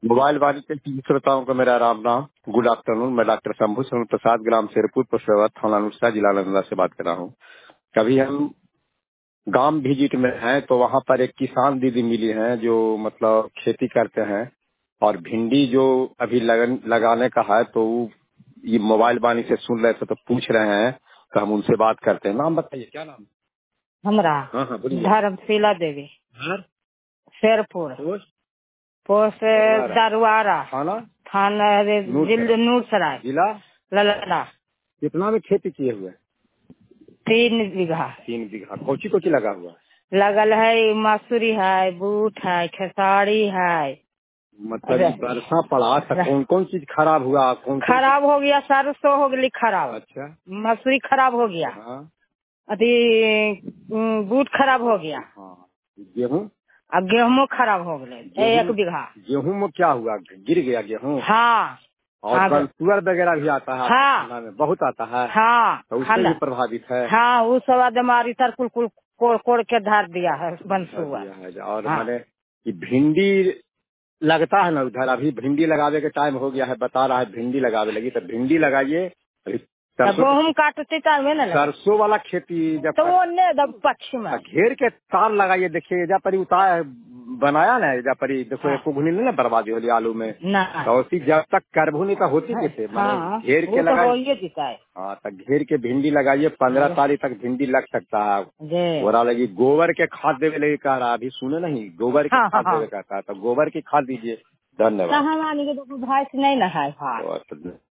Mobile वाणी के TV श्रोताओं को मेरा राम नाम, गुड आफ्टरनून। मैं डॉक्टर शंभू शरण प्रसाद, ग्राम शेरपुर, पोस्ट थाना नुस्खा, जिला नालंदा से बात कर रहा हूँ। कभी हम गांव विजिट में हैं तो वहाँ पर एक किसान दीदी मिली हैं जो मतलब खेती करते हैं, और भिंडी जो अभी लगाने का है तो ये मोबाइल वाणी से सुन रहे थे तो पूछ रहे हैं, तो हम उनसे बात करते हैं। नाम बताइए, क्या नाम? हमरा हाँ हाँ बोलिए। धर्मशिला देवी, घर शेरपुर, पोस्ट पोस्ट दरवारा, थाना थाना नूरसराय, जिला ललना। कितना में खेती किए हुए? 3 बीघा। 3 बीघा। कोची कोची लगा हुआ? लगल है मसूरी है, बूट है, खेसारी है। मतलब बरसा पड़ा था, कौन कौन चीज खराब हुआ? कौन खराब हो गया, सरसों हो गई खराब। अच्छा। मसूरी खराब हो गया। हाँ। अभी बूट खराब हो गया। हाँ। गेहूँ? अब गेहूँ खराब हो गए 1 बीघा। गेहूँ में क्या हुआ? गिर गया गेहूँ? हाँ। और सुअर वगैरह भी आता है? हाँ में बहुत आता है। हाँ, तो उससे भी प्रभावित है? हाँ, वो सब बीमारी सर कुल कोड़ के धार दिया है बंसुआ। और हाँ। मैंने कि भिंडी लगता है ना उधर, अभी भिंडी लगावे के टाइम हो गया है, बता रहा है भिंडी लगावे लगी, तो भिंडी लगाइए। गेहूँ काटते टाइम है ना सरसों वाला खेती जब तो पश्चिम घेर के तार लगाइए। देखिए एजा परी उतार बनाया ना, एजा परी देखो एक घुनी नहीं ना बर्बादी होली आलू में। तो उसी जब तक करबू नहीं तो होती कैसे? घेर के लगाइए। हाँ, तो घेर के भिंडी लगाइए। 15 तारीख तक भिंडी लग सकता है। बोरा लगी गोबर के खाद देवे लगे कह रहा, अभी सुने नहीं, गोबर के खाद देवे कहता है, तो गोबर की खाद दीजिए। धन्यवाद। भाई नहीं ना है।